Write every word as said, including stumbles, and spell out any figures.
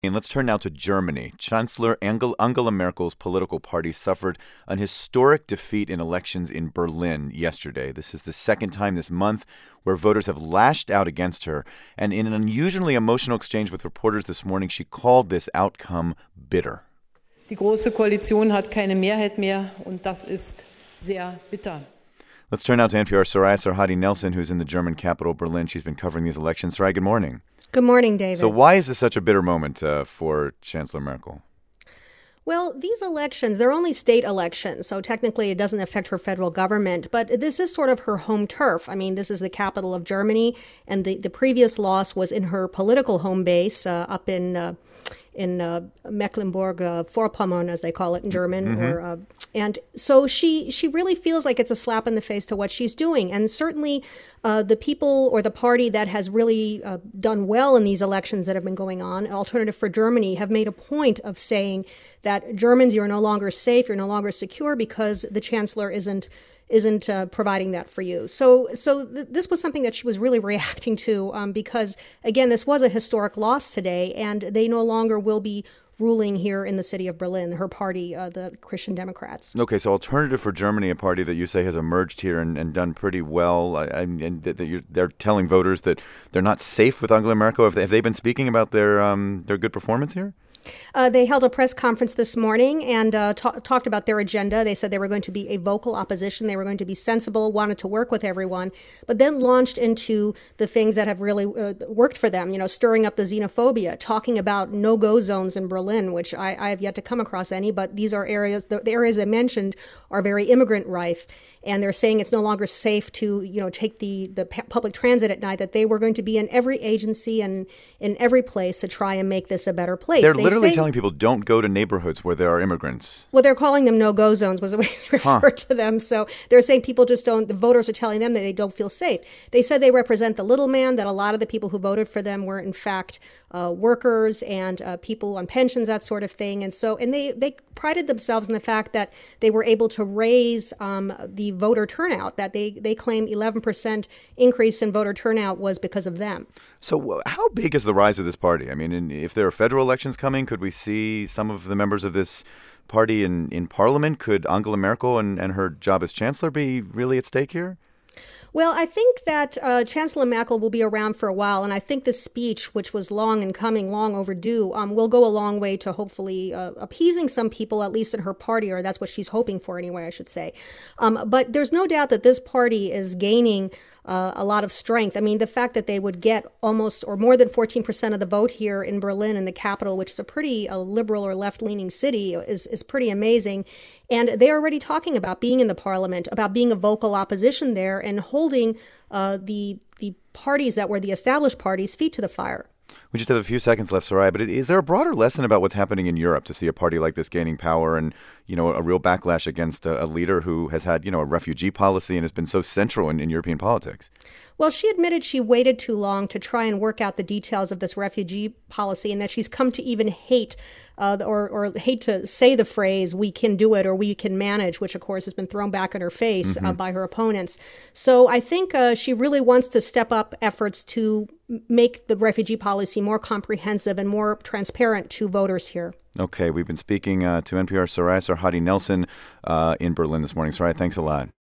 And let's turn now to Germany. Chancellor Angela Merkel's political party suffered an historic defeat in elections in Berlin yesterday. This is the second time this month where voters have lashed out against her. And in an unusually emotional exchange with reporters this morning, she called this outcome bitter. Die Große Koalition hat keine Mehrheit mehr, und das ist sehr bitter. Let's turn now to N P R's Soraya Sarhadi Nelson, who's in the German capital, Berlin. She's been covering these elections. Soraya, good morning. Good morning, David. So why is this such a bitter moment uh, for Chancellor Merkel? Well, these elections, they're only state elections, so technically it doesn't affect her federal government, but this is sort of her home turf. I mean, this is the capital of Germany, and the, the previous loss was in her political home base uh, up in uh, in uh, Mecklenburg-Vorpommern, uh, as they call it in German. Mm-hmm. or uh, And so she she really feels like it's a slap in the face to what she's doing. And certainly uh, the people or the party that has really uh, done well in these elections that have been going on, Alternative for Germany, have made a point of saying that Germans, you're no longer safe, you're no longer secure because the chancellor isn't isn't uh, providing that for you. So so th- this was something that she was really reacting to um, because, again, this was a historic loss today, and they no longer will be ruling here in the city of Berlin, her party, uh, the Christian Democrats. Okay, so Alternative for Germany, a party that you say has emerged here and, and done pretty well, I, I, and that you're, they're telling voters that they're not safe with Angela Merkel. Have they, have they been speaking about their um, their good performance here? Uh, they held a press conference this morning and uh, ta- talked about their agenda. They said they were going to be a vocal opposition. They were going to be sensible, wanted to work with everyone, but then launched into the things that have really uh, worked for them, you know, stirring up the xenophobia, talking about no-go zones in Berlin, which I, I have yet to come across any, but these are areas, the, the areas I mentioned are very immigrant rife. And they're saying it's no longer safe to, you know, take the, the public transit at night, that they were going to be in every agency and in every place to try and make this a better place. They're they literally say, telling people don't go to neighborhoods where there are immigrants. Well, they're calling them no-go zones was the way they refer huh. to them. So they're saying people just don't, the voters are telling them that they don't feel safe. They said they represent the little man, that a lot of the people who voted for them were in fact uh, workers and uh, people on pensions, that sort of thing. And so, and they, they prided themselves in the fact that they were able to raise um, the voter turnout, that they, they claim eleven percent increase in voter turnout was because of them. So how big is the rise of this party? I mean, in, if there are federal elections coming, could we see some of the members of this party in, in parliament? Could Angela Merkel and, and her job as chancellor be really at stake here? Well, I think that uh, Chancellor Merkel will be around for a while, and I think this speech, which was long in coming, long overdue, um, will go a long way to hopefully uh, appeasing some people, at least in her party, or that's what she's hoping for anyway, I should say. Um, but there's no doubt that this party is gaining Uh, a lot of strength. I mean, the fact that they would get almost or more than fourteen percent of the vote here in Berlin, in the capital, which is a pretty uh, liberal or left-leaning city, is, is pretty amazing. And they're already talking about being in the parliament, about being a vocal opposition there and holding uh, the the parties that were the established parties' feet to the fire. We just have a few seconds left, Soraya, but is there a broader lesson about what's happening in Europe to see a party like this gaining power and, you know, a real backlash against a, a leader who has had, you know, a refugee policy and has been so central in, in European politics? Well, she admitted she waited too long to try and work out the details of this refugee policy, and that she's come to even hate uh, or, or hate to say the phrase, we can do it or we can manage, which, of course, has been thrown back in her face mm-hmm. uh, by her opponents. So I think uh, she really wants to step up efforts to make the refugee policy more comprehensive and more transparent to voters here. Okay, we've been speaking uh, to N P R's Soraya Sarhadi Nelson uh, in Berlin this morning. Soraya, thanks a lot.